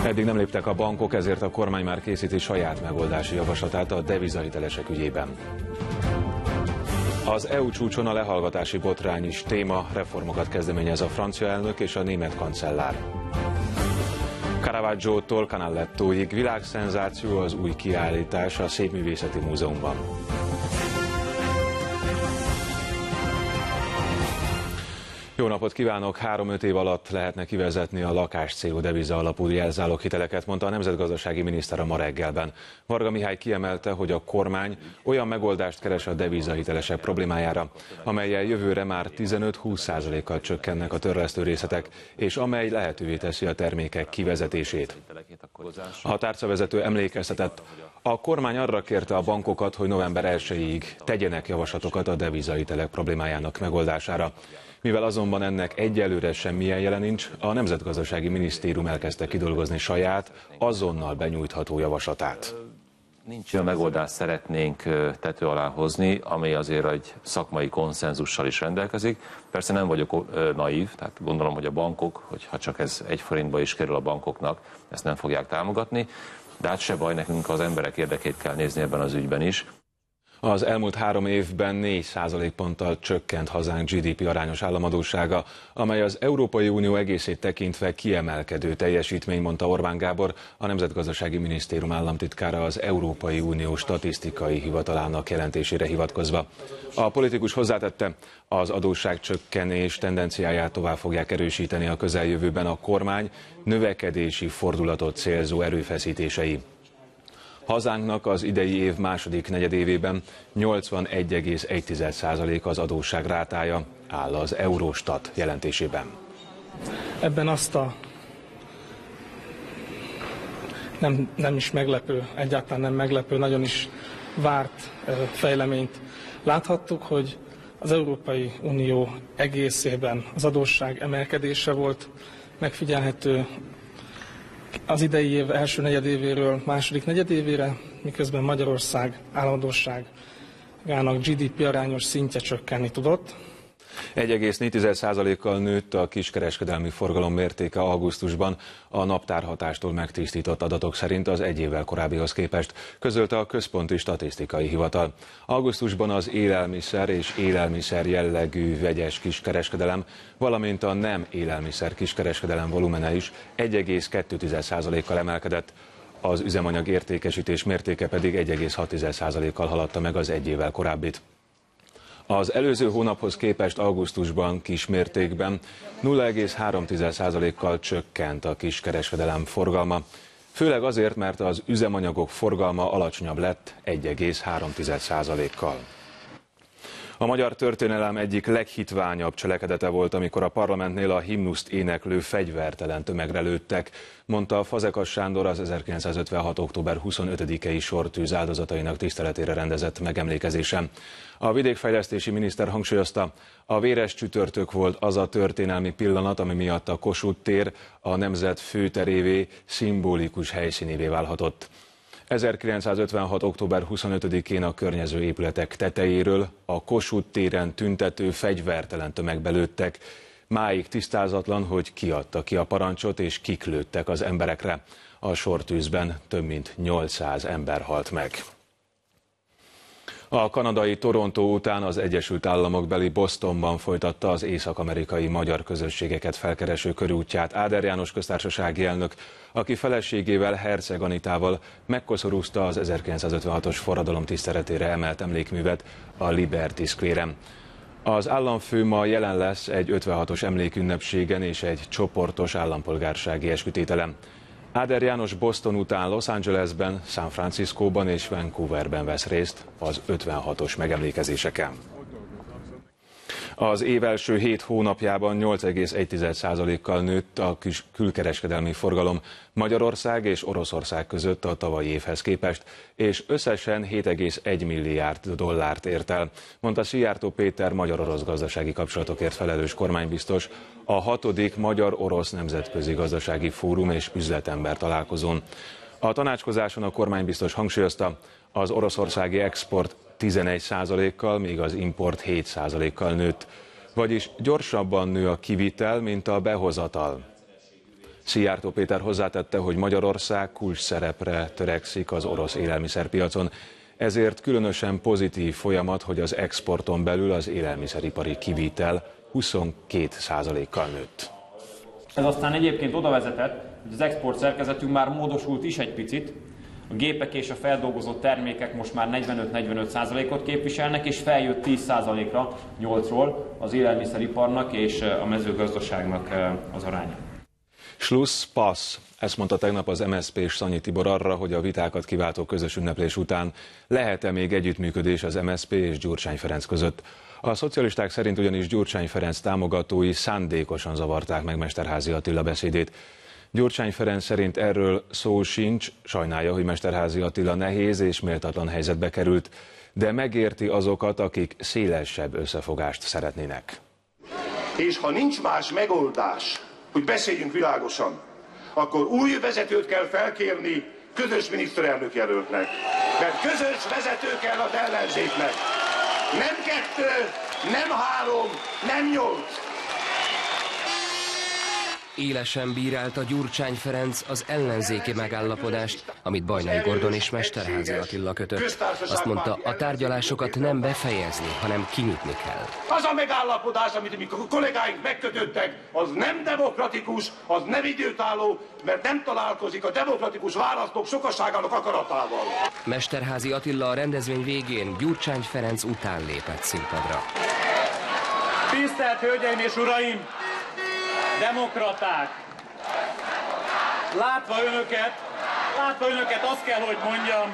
Eddig nem léptek a bankok, ezért a kormány már készíti saját megoldási javaslatát a devizahitelesek ügyében. Az EU csúcson a lehallgatási botrány is téma, reformokat kezdeményez a francia elnök és a német kancellár. Caravaggio-tól Canalettóig világszenzáció az új kiállítás a Szépművészeti Múzeumban. Jó napot kívánok! 3-5 év alatt lehetne kivezetni a lakáscélú deviza alapú jelzáloghiteleket, mondta a nemzetgazdasági miniszter a ma reggelben. Varga Mihály kiemelte, hogy a kormány olyan megoldást keres a devizahitelesek problémájára, amellyel jövőre már 15-20%-kal csökkennek a törlesztő részletek, és amely lehetővé teszi a termékek kivezetését. A tárcavezető emlékeztetett, a kormány arra kérte a bankokat, hogy november 1-ig tegyenek javaslatokat a devizahitelek problémájának megoldására. Mivel azonban ennek egyelőre semmilyen jele nincs, a Nemzetgazdasági Minisztérium elkezdte kidolgozni saját, azonnal benyújtható javaslatát. Nincs olyan megoldást szeretnénk tető alá hozni, amely azért egy szakmai konszenzussal is rendelkezik. Persze nem vagyok naív, tehát gondolom, hogy a bankok, hogyha csak ez 1 forintba is kerül a bankoknak, ezt nem fogják támogatni, de hát se baj, nekünk az emberek érdekét kell nézni ebben az ügyben is. Az elmúlt 3 évben 4 ponttal csökkent hazánk GDP arányos államadóssága, amely az Európai Unió egészét tekintve kiemelkedő teljesítmény, mondta Orbán Gábor, a Nemzetgazdasági Minisztérium államtitkára az Európai Unió statisztikai hivatalának jelentésére hivatkozva. A politikus hozzátette, az adósságcsökkenés tendenciáját tovább fogják erősíteni a közeljövőben a kormány növekedési fordulatot célzó erőfeszítései. Hazánknak az idei év második negyedévében 81,1% az adósság rátája, áll az Eurostat jelentésében. Ebben azt a nem is meglepő, egyáltalán nem meglepő, nagyon is várt fejleményt láthattuk, hogy az Európai Unió egészében az adósság emelkedése volt megfigyelhető az idei év első negyedévéről második negyedévére, miközben Magyarország államadósságának GDP arányos szintje csökkenni tudott. 1,4%-kal nőtt a kiskereskedelmi forgalom mértéke augusztusban a naptárhatástól megtisztított adatok szerint az egy évvel korábbihoz képest, közölte a Központi Statisztikai Hivatal. Augusztusban az élelmiszer és élelmiszer jellegű vegyes kiskereskedelem, valamint a nem élelmiszer kiskereskedelem volumene is 1,2%-kal emelkedett, az üzemanyag értékesítés mértéke pedig 1,6%-kal haladta meg az egy évvel korábbit. Az előző hónaphoz képest augusztusban kis mértékben 0,3%-kal csökkent a kiskereskedelem forgalma, főleg azért, mert az üzemanyagok forgalma alacsonyabb lett 1,3%-kal. A magyar történelem egyik leghitványabb cselekedete volt, amikor a parlamentnél a himnuszt éneklő fegyvertelen tömegre lőttek, mondta Fazekas Sándor az 1956. október 25-i sortűz áldozatainak tiszteletére rendezett megemlékezésen. A vidékfejlesztési miniszter hangsúlyozta, a véres csütörtök volt az a történelmi pillanat, ami miatt a Kossuth tér a nemzet főterévé, szimbolikus helyszínévé válhatott. 1956. október 25-én a környező épületek tetejéről a Kossuth téren tüntető fegyvertelen tömegbe lőttek. Máig tisztázatlan, hogy ki adta ki a parancsot és kik lőttek az emberekre. A sortűzben több mint 800 ember halt meg. A kanadai Torontó után az Egyesült Államok beli Bostonban folytatta az észak-amerikai magyar közösségeket felkereső körútját Áder János köztársasági elnök, aki feleségével, Herceg Anitával megkoszorúzta az 1956-os forradalom tiszteletére emelt emlékművet a Liberty Square-en. Az államfő ma jelen lesz egy 56-os emlékünnepségen és egy csoportos állampolgársági eskütételen. Áder János Boston után Los Angelesben, San Franciscóban és Vancouverben vesz részt az 56-os megemlékezéseken. Az év első 7 hónapjában 8,1%-kal nőtt a külkereskedelmi forgalom Magyarország és Oroszország között a tavalyi évhez képest, és összesen 7,1 milliárd dollárt ért el, mondta Szijjártó Péter magyar-orosz gazdasági kapcsolatokért felelős kormánybiztos a 6. Magyar-Orosz Nemzetközi Gazdasági Fórum és Üzletember találkozón. A tanácskozáson a kormánybiztos hangsúlyozta, az oroszországi export 11%-kal, míg az import 7%-kal nőtt, vagyis gyorsabban nő a kivitel, mint a behozatal. Szijjártó Péter hozzátette, hogy Magyarország kulcsszerepre törekszik az orosz élelmiszerpiacon, ezért különösen pozitív folyamat, hogy az exporton belül az élelmiszeripari kivitel 22%-kal nőtt. Ez aztán egyébként oda vezetett, hogy az export szerkezetünk már módosult is egy picit. A gépek és a feldolgozott termékek most már 45-45%-ot képviselnek, és feljött 10%-ra, 8-ról az élelmiszeriparnak és a mezőgazdaságnak az aránya. Schluss, passz. Ezt mondta tegnap az MSZP-s Szanyi Tibor arra, hogy a vitákat kiváltó közös ünneplés után lehet-e még együttműködés az MSZP és Gyurcsány Ferenc között. A szocialisták szerint ugyanis Gyurcsány Ferenc támogatói szándékosan zavarták meg Mesterházy Attila beszédét. Gyurcsány Ferenc szerint erről szó sincs, sajnálja, hogy Mesterházy Attila nehéz és méltatlan helyzetbe került, de megérti azokat, akik szélesebb összefogást szeretnének. És ha nincs más megoldás, hogy beszéljünk világosan, akkor új vezetőt kell felkérni közös miniszterelnök jelöltnek. Mert közös vezető kell az ellenzéknek. Nem 2, nem 3, nem 8. Élesen bírálta Gyurcsány Ferenc az ellenzéki megállapodást, amit Bajnai Gordon és Mesterházy Attila kötött. Azt mondta, a tárgyalásokat nem befejezni, hanem kinyitni kell. Az a megállapodás, amit a kollégáink megkötöttek, az nem demokratikus, az nem időtálló, mert nem találkozik a demokratikus választók sokaságának akaratával. Mesterházy Attila a rendezvény végén Gyurcsány Ferenc után lépett színpadra. Tisztelt Hölgyeim és Uraim! Demokraták! Látva önöket azt kell, hogy mondjam,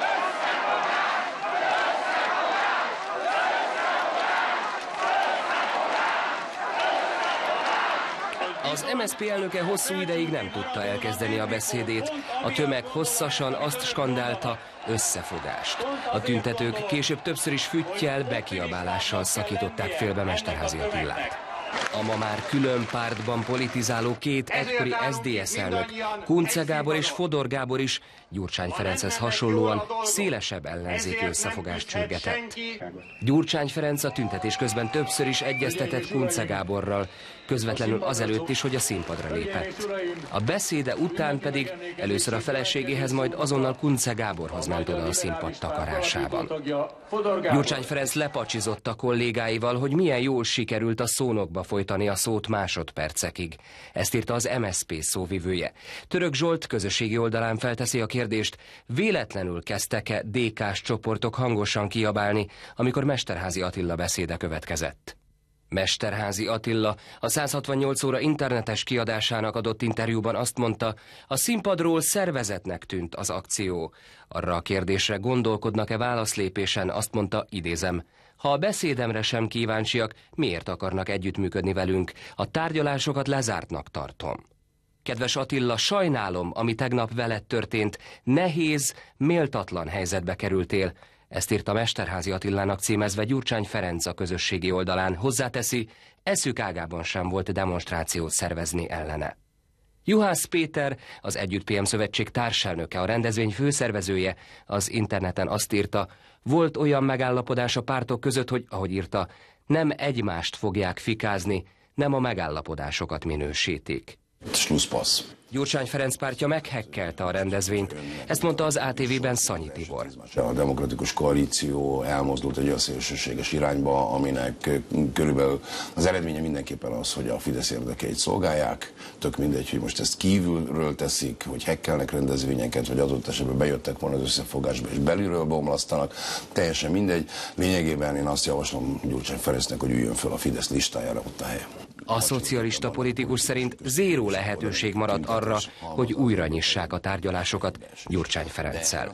az MSZP elnöke hosszú ideig nem tudta elkezdeni a beszédét. A tömeg hosszasan azt skandálta, összefogást. A tüntetők később többször is füttyel, bekiabálással szakították félbe Mesterházy Attilát. A ma már külön pártban politizáló két egykori SZDSZ elnök, Kunce Gábor és Fodor Gábor is Gyurcsány Ferenchez hasonlóan szélesebb ellenzéki összefogást sürgetett. Gyurcsány Ferenc a tüntetés közben többször is egyeztetett Kunce Gáborral, közvetlenül azelőtt is, hogy a színpadra lépett. A beszéde után pedig először a feleségéhez, majd azonnal Kunce Gáborhoz ment oda a színpad takarásában. Gyurcsány Ferenc lepacsizott a kollégáival, hogy milyen jól sikerült a szónokba folytani a szót másodpercekig. Ezt írta az MSZP szóvivője. Török Zsolt közösségi oldalán felteszi a kérdést, véletlenül kezdtek-e DK-s csoportok hangosan kiabálni, amikor Mesterházy Attila beszéde következett. Mesterházy Attila a 168 óra internetes kiadásának adott interjúban azt mondta, a színpadról szervezetnek tűnt az akció. Arra a kérdésre gondolkodnak-e válaszlépésen, azt mondta, idézem, ha a beszédemre sem kíváncsiak, miért akarnak együttműködni velünk? A tárgyalásokat lezártnak tartom. Kedves Attila, sajnálom, ami tegnap veled történt. Nehéz, méltatlan helyzetbe kerültél. Ezt írta Mesterházy Attilának címezve Gyurcsány Ferenc a közösségi oldalán. Hozzáteszi, eszük ágában sem volt demonstrációt szervezni ellene. Juhász Péter, az Együtt PM Szövetség társelnöke, a rendezvény főszervezője, az interneten azt írta, volt olyan megállapodás a pártok között, hogy, ahogy írta, nem egymást fogják fikázni, nem a megállapodásokat minősítik. Schlusspassz. Gyurcsány Ferenc pártja meghekkelte a rendezvényt. Ezt mondta az ATV-ben Szanyi Tibor. A demokratikus koalíció elmozdult egy olyan szélsőséges irányba, aminek körülbelül az eredménye mindenképpen az, hogy a Fidesz érdekeit szolgálják. Tök mindegy, hogy most ezt kívülről teszik, hogy hekkelnek rendezvényeket, vagy adott esetben bejöttek volna az összefogásba, és belülről bomlasztanak. Teljesen mindegy. Lényegében én azt javaslom Gyurcsány Ferencnek, hogy üljön föl a Fidesz listájára, ott a helye. A szocialista politikus szerint zéró lehetőség maradt arra, hogy újra nyissák a tárgyalásokat Gyurcsány Ferenccel.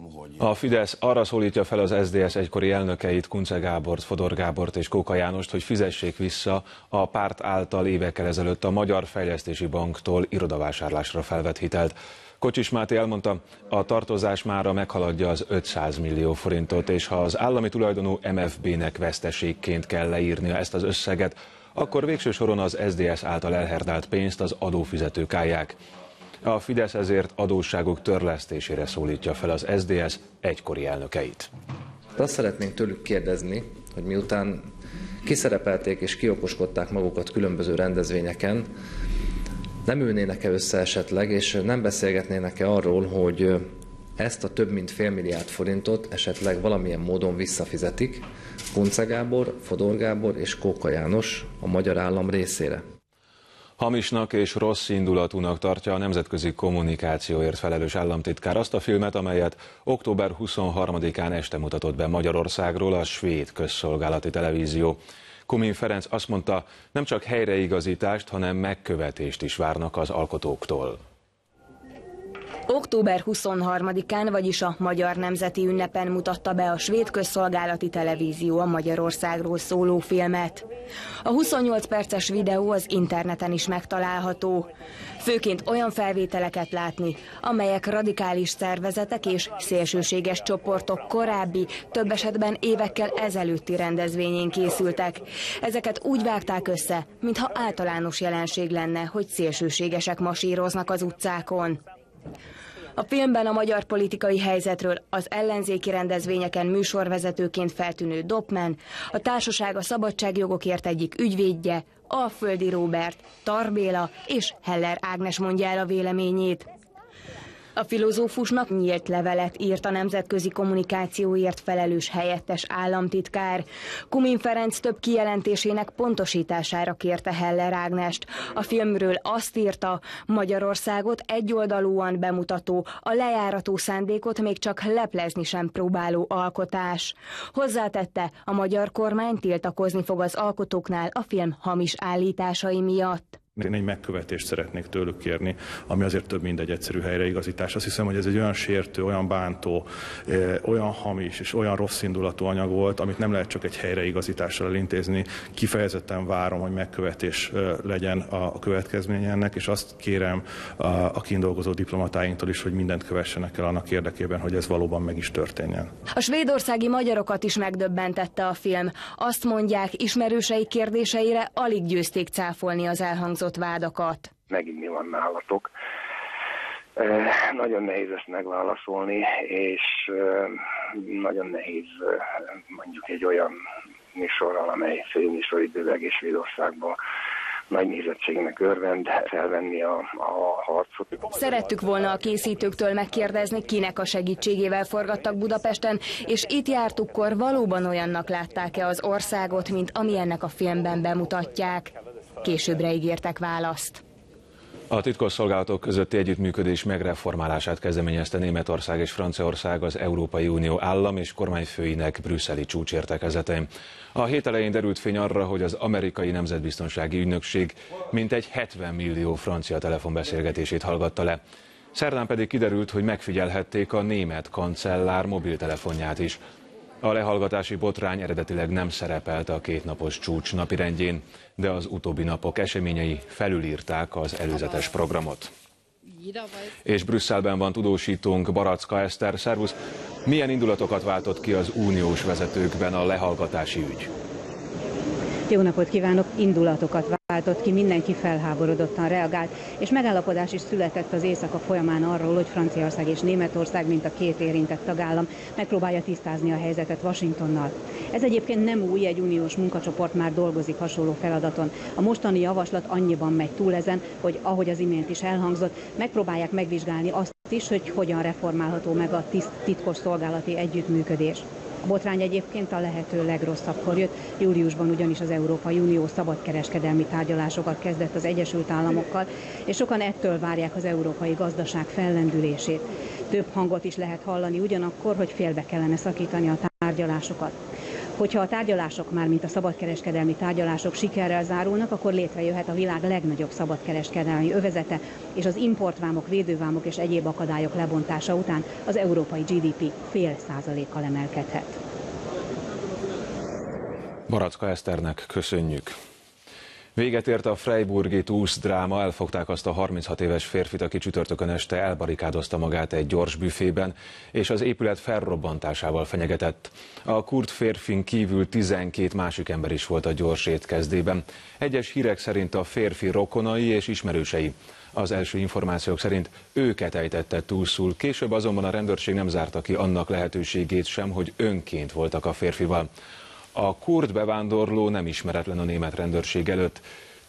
A Fidesz arra szólítja fel az SZDSZ egykori elnökeit, Kunce Gábort, Fodor Gábort és Kóka Jánost, hogy fizessék vissza a párt által évekkel ezelőtt a Magyar Fejlesztési Banktól irodavásárlásra felvett hitelt. Kocsis Máté elmondta, a tartozás mára meghaladja az 500 millió forintot, és ha az állami tulajdonú MFB-nek veszteségként kell leírnia ezt az összeget, akkor végső soron az SZDSZ által elherdált pénzt az adófizetők állják. A Fidesz ezért adósságok törlesztésére szólítja fel az SZDSZ egykori elnökeit. Azt szeretnénk tőlük kérdezni, hogy miután kiszerepelték és kiokoskodták magukat különböző rendezvényeken, nem ülnének-e össze esetleg, és nem beszélgetnének-e arról, hogy ezt a több mint $500 milliárd forintot esetleg valamilyen módon visszafizetik Kunce Gábor, Fodor Gábor és Kóka János a magyar állam részére. Hamisnak és rossz indulatúnak tartja a nemzetközi kommunikációért felelős államtitkár azt a filmet, amelyet október 23-án este mutatott be Magyarországról a svéd közszolgálati televízió. Kumin Ferenc azt mondta, nem csak helyreigazítást, hanem megkövetést is várnak az alkotóktól. Október 23-án, vagyis a Magyar Nemzeti Ünnepen mutatta be a svéd közszolgálati televízió a Magyarországról szóló filmet. A 28 perces videó az interneten is megtalálható. Főként olyan felvételeket látni, amelyek radikális szervezetek és szélsőséges csoportok korábbi, több esetben évekkel ezelőtti rendezvényén készültek. Ezeket úgy vágták össze, mintha általános jelenség lenne, hogy szélsőségesek masíroznak az utcákon. A filmben a magyar politikai helyzetről az ellenzéki rendezvényeken műsorvezetőként feltűnő Doppmann, a társaság a szabadságjogokért egyik ügyvédje, Alföldi Róbert, Tar Béla és Heller Ágnes mondja el a véleményét. A filozófusnak nyílt levelet írt a nemzetközi kommunikációért felelős helyettes államtitkár. Kumin Ferenc több kijelentésének pontosítására kérte Heller Ágnest. A filmről azt írta, Magyarországot egyoldalúan bemutató, a lejárató szándékot még csak leplezni sem próbáló alkotás. Hozzátette, a magyar kormány tiltakozni fog az alkotóknál a film hamis állításai miatt. Én egy megkövetést szeretnék tőlük kérni, ami azért több mint egy egyszerű helyreigazítás. Azt hiszem, hogy ez egy olyan sértő, olyan bántó, olyan hamis és olyan rosszindulatú anyag volt, amit nem lehet csak egy helyreigazítással elintézni. Kifejezetten várom, hogy megkövetés legyen a következménye ennek, és azt kérem a kindolgozó diplomatáinktól is, hogy mindent kövessenek el annak érdekében, hogy ez valóban meg is történjen. A svédországi magyarokat is megdöbbentette a film. Azt mondják, ismerősei kérdéseire alig győzték cáfolni az elhangzott vádakat. Megint mi van nálatok? Nagyon nehéz ezt megválaszolni, és nagyon nehéz mondjuk egy olyan műsorral, amely főműsoridőleg és Svédországban nagy nézettségnek örvend, felvenni a harcot. Szerettük volna a készítőktől megkérdezni, kinek a segítségével forgattak Budapesten, és itt jártukkor valóban olyannak látták-e az országot, mint ami ennek a filmben bemutatják. Későbbre ígértek választ. A titkosszolgálatok közötti együttműködés megreformálását kezdeményezte Németország és Franciaország az Európai Unió állam és kormányfőinek brüsszeli csúcsértekezetén. A hét elején derült fény arra, hogy az amerikai nemzetbiztonsági ügynökség mintegy 70 millió francia telefonbeszélgetését hallgatta le. Szerdán pedig kiderült, hogy megfigyelhették a német kancellár mobiltelefonját is. A lehallgatási botrány eredetileg nem szerepelt a kétnapos csúcs napirendjén, de az utóbbi napok eseményei felülírták az előzetes programot. És Brüsszelben van tudósítónk, Baracka Eszter. Szervusz! Milyen indulatokat váltott ki az uniós vezetőkben a lehallgatási ügy? Jó napot kívánok! Indulatokat váltott ki, mindenki felháborodottan reagált, és megállapodás is született az éjszaka folyamán arról, hogy Franciaország és Németország, mint a két érintett tagállam, megpróbálja tisztázni a helyzetet Washingtonnal. Ez egyébként nem új, egy uniós munkacsoport már dolgozik hasonló feladaton. A mostani javaslat annyiban megy túl ezen, hogy ahogy az imént is elhangzott, megpróbálják megvizsgálni azt is, hogy hogyan reformálható meg a titkos szolgálati együttműködés. A botrány egyébként a lehető legrosszabbkor jött, júliusban ugyanis az Európai Unió szabadkereskedelmi tárgyalásokat kezdett az Egyesült Államokkal, és sokan ettől várják az európai gazdaság fellendülését. Több hangot is lehet hallani ugyanakkor, hogy félbe kellene szakítani a tárgyalásokat. Hogyha a tárgyalások, mármint a szabadkereskedelmi tárgyalások sikerrel zárulnak, akkor létrejöhet a világ legnagyobb szabadkereskedelmi övezete, és az importvámok, védővámok és egyéb akadályok lebontása után az európai GDP 0,5%-kal emelkedhet. Baracka Eszternek köszönjük. Véget ért a freiburgi Tusz dráma, elfogták azt a 36 éves férfit, aki csütörtökön este elbarikádozta magát egy gyors büfében, és az épület felrobbantásával fenyegetett. A kurd férfin kívül 12 másik ember is volt a gyors étkezdében. Egyes hírek szerint a férfi rokonai és ismerősei. Az első információk szerint őket ejtette túlszul, később azonban a rendőrség nem zárta ki annak lehetőségét sem, hogy önként voltak a férfival. A kurd bevándorló nem ismeretlen a német rendőrség előtt.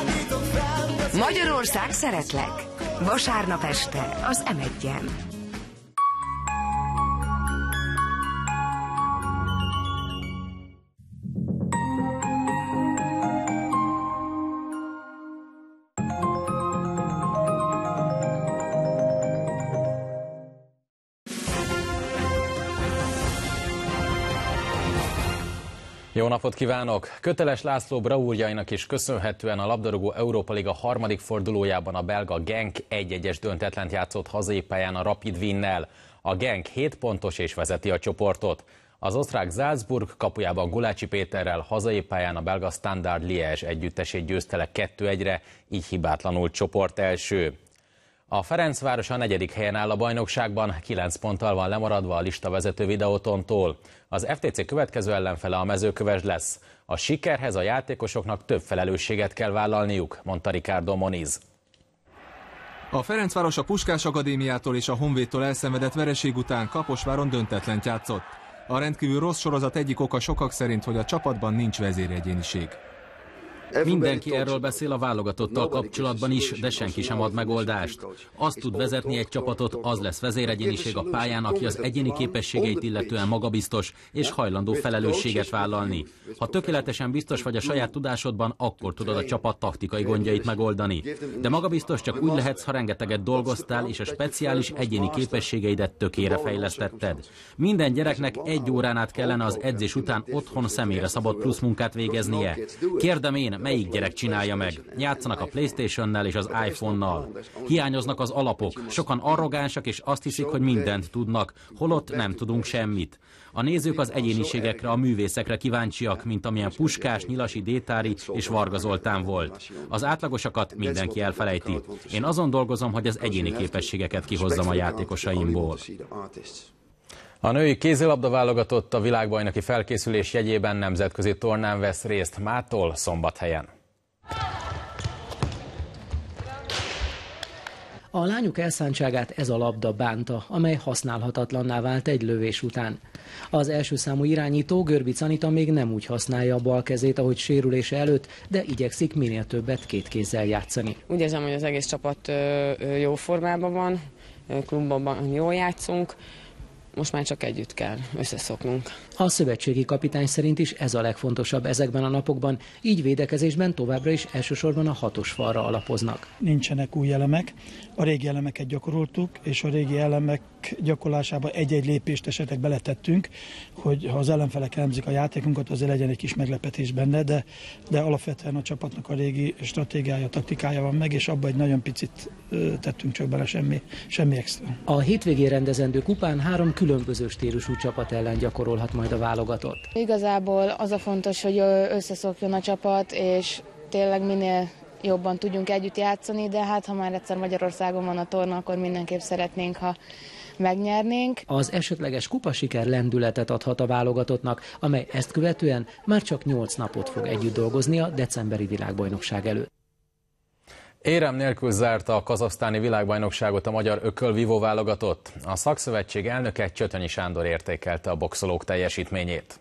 Magyarország szeretlek. Vasárnap este az M1-en. Jó napot kívánok! Köteles László bravúrjainak is köszönhetően a labdarúgó Európa Liga harmadik fordulójában a belga Genk 1-1-es döntetlent játszott hazai pályán a Rapid Wiennel. A Genk 7 pontos és vezeti a csoportot. Az osztrák Salzburg kapujában Gulácsi Péterrel hazai pályán a belga Standard Liège együttesét győzte le 2-1-re, így hibátlanul csoport első. A Ferencváros a 4. helyen áll a bajnokságban, 9 ponttal van lemaradva a listavezető Videotontól. Az FTC következő ellenfele a Mezőkövesd lesz. A sikerhez a játékosoknak több felelősséget kell vállalniuk, mondta Ricardo Moniz. A Ferencváros a Puskás Akadémiától és a Honvédtól elszenvedett vereség után Kaposváron döntetlent játszott. A rendkívül rossz sorozat egyik oka sokak szerint, hogy a csapatban nincs vezéregyéniség. Mindenki erről beszél a válogatottal kapcsolatban is, de senki sem ad megoldást. Azt tud vezetni egy csapatot, az lesz vezéregyéniség a pályán, aki az egyéni képességeit illetően magabiztos és hajlandó felelősséget vállalni. Ha tökéletesen biztos vagy a saját tudásodban, akkor tudod a csapat taktikai gondjait megoldani. De magabiztos csak úgy lehetsz, ha rengeteget dolgoztál, és a speciális egyéni képességeidet tökére fejlesztetted. Minden gyereknek 1 órán át kellene az edzés után otthon személyre szabott plusz munkát végeznie. Kérdem én, melyik gyerek csinálja meg? Játszanak a PlayStationnel és az iPhone-nal. Hiányoznak az alapok. Sokan arrogánsak és azt hiszik, hogy mindent tudnak, holott nem tudunk semmit. A nézők az egyéniségekre, a művészekre kíváncsiak, mint amilyen Puskás, Nyilasi, Détári és Varga Zoltán volt. Az átlagosakat mindenki elfelejti. Én azon dolgozom, hogy az egyéni képességeket kihozzam a játékosaimból. A női kézilabda válogatott a világbajnoki felkészülés jegyében nemzetközi tornán vesz részt mától Szombathelyen. A lányok elszántságát ez a labda bánta, amely használhatatlanná vált egy lövés után. Az első számú irányító, Görbic Anita még nem úgy használja a bal kezét, ahogy sérülése előtt, de igyekszik minél többet két kézzel játszani. Úgy érzem, hogy az egész csapat jó formában van, klubban jól játszunk, most már csak együtt kell összeszoknunk. A szövetségi kapitány szerint is ez a legfontosabb ezekben a napokban, így védekezésben továbbra is elsősorban a 6-os falra alapoznak. Nincsenek új elemek, a régi elemeket gyakoroltuk, és a régi elemek gyakorlásába egy-egy lépést esetleg beletettünk, hogy ha az ellenfelek elemzik a játékunkat, azért legyen egy kis meglepetés benne, de alapvetően a csapatnak a régi stratégiája, taktikája van meg, és abban egy nagyon picit tettünk csak bele, semmi extra. A hétvégén rendezendő kupán 3 különböző stílusú csapat ellen gyakorolhat majd a válogatott. Igazából az a fontos, hogy összeszokjon a csapat, és tényleg minél jobban tudjunk együtt játszani, de hát ha már egyszer Magyarországon van a torna, akkor mindenképp szeretnénk, ha megnyernénk. Az esetleges kupasiker lendületet adhat a válogatottnak, amely ezt követően már csak 8 napot fog együtt dolgozni a decemberi világbajnokság előtt. Érem nélkül zárta a kazahsztáni világbajnokságot a magyar ökölvívó válogatott. A szakszövetség elnöke Csötönyi Sándor értékelte a boxolók teljesítményét.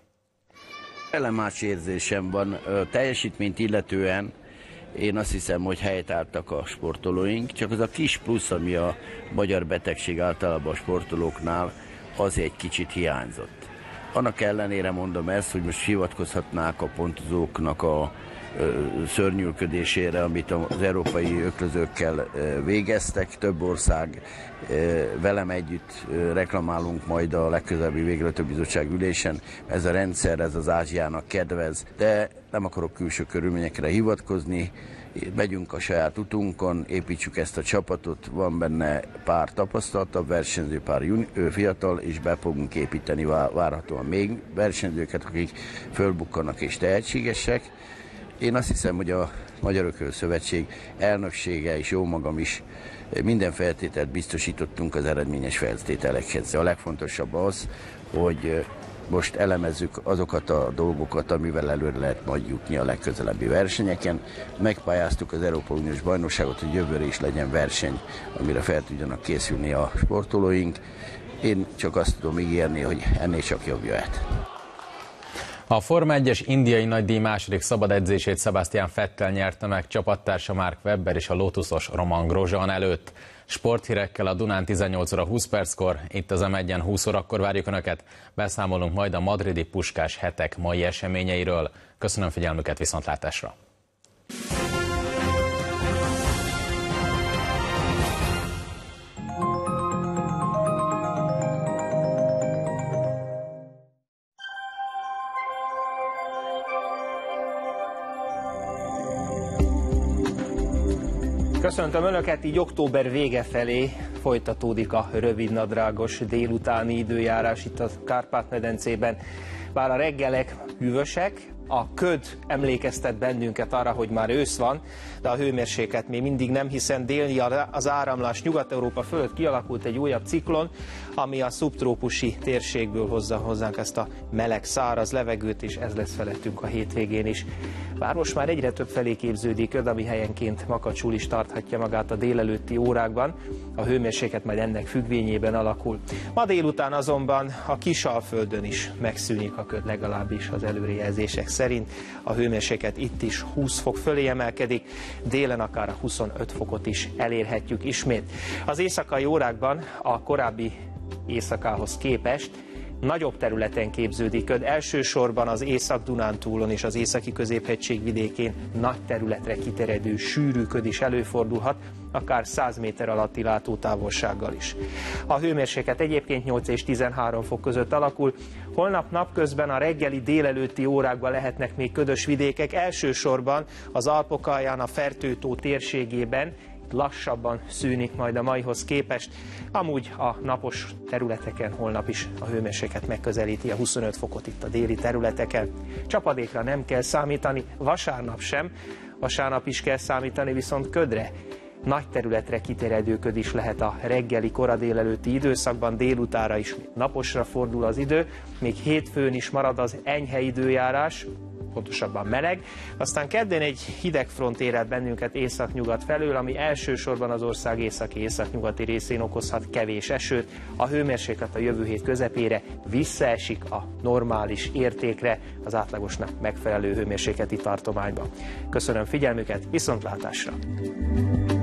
Ellenmás érzésem van teljesítményt illetően. Én azt hiszem, hogy helytálltak a sportolóink, csak az a kis plusz, ami a magyar betegség általában a sportolóknál, az egy kicsit hiányzott. Annak ellenére mondom ezt, hogy most hivatkozhatnák a pontozóknak a szörnyűködésére, amit az európai öklözőkkel végeztek. Több ország velem együtt reklamálunk majd a legközelebbi végrehajtó bizottság ülésen. Ez a rendszer, ez az Ázsiának kedvez, de nem akarok külső körülményekre hivatkozni. Megyünk a saját utunkon, építsük ezt a csapatot, van benne pár tapasztaltabb versenyző, pár fiatal, és be fogunk építeni várhatóan még versenyzőket, akik fölbukkanak és tehetségesek. Én azt hiszem, hogy a Magyar Ökölszövetség elnöksége és jó magam is minden feltételt biztosítottunk az eredményes feltételekhez. A legfontosabb az, hogy most elemezzük azokat a dolgokat, amivel előre lehet majd jutni a legközelebbi versenyeken. Megpályáztuk az Európai Uniós bajnokságot, hogy jövőre is legyen verseny, amire fel tudjanak készülni a sportolóink. Én csak azt tudom ígérni, hogy ennél csak jobb jöhet. A Forma 1-es indiai nagydíj második szabad edzését Sebastian Vettel nyerte meg csapattársa Mark Webber és a Lotusos Romain Grosjean előtt. Sporthírekkel a Dunán 18 óra 20 perckor, itt az M1-en 20 órakor várjuk Önöket. Beszámolunk majd a madridi Puskás hetek mai eseményeiről. Köszönöm figyelmüket, viszontlátásra! Köszöntöm Önöket, így október vége felé folytatódik a rövidnadrágos délutáni időjárás itt a Kárpát-medencében. Bár a reggelek hűvösek, a köd emlékeztet bennünket arra, hogy már ősz van, de a hőmérséklet még mindig nem, hiszen déli az áramlás Nyugat-Európa fölött kialakult egy újabb ciklon, ami a szubtrópusi térségből hozza hozzánk ezt a meleg, száraz levegőt, és ez lesz felettünk a hétvégén is. Bár most már egyre több felé képződik köd, ami helyenként makacsul is tarthatja magát a délelőtti órákban, a hőmérséklet majd ennek függvényében alakul. Ma délután azonban a Kisalföldön is megszűnik a köd, legalábbis az előrejelzések szerint. szerint a hőmérséklet itt is 20 fok fölé emelkedik, délen akár a 25 fokot is elérhetjük ismét. Az éjszakai órákban a korábbi éjszakához képest nagyobb területen képződik köd, elsősorban az Észak-Dunántúlon és az északi középhegység vidékén nagy területre kiterjedő sűrű köd is előfordulhat, akár 100 méter alatti látótávolsággal is. A hőmérséklet egyébként 8 és 13 fok között alakul, holnap napközben a reggeli délelőtti órákban lehetnek még ködös vidékek, elsősorban az Alpok alján, a Fertő-tó térségében, lassabban szűnik majd a maihoz képest. Amúgy a napos területeken holnap is a hőmérséklet megközelíti a 25 fokot itt a déli területeken. Csapadékra nem kell számítani, vasárnap sem. Vasárnap is kell számítani viszont ködre. Nagy területre kiterjedő köd is lehet a reggeli, kora délelőtti időszakban, délutára is naposra fordul az idő, még hétfőn is marad az enyhe időjárás, pontosabban meleg. Aztán keddén egy hideg front ér el bennünket északnyugat felől, ami elsősorban az ország északi-északnyugati részén okozhat kevés esőt. A hőmérséklet a jövő hét közepére visszaesik a normális értékre, az átlagosnak megfelelő hőmérsékleti tartományba. Köszönöm figyelmüket, viszontlátásra!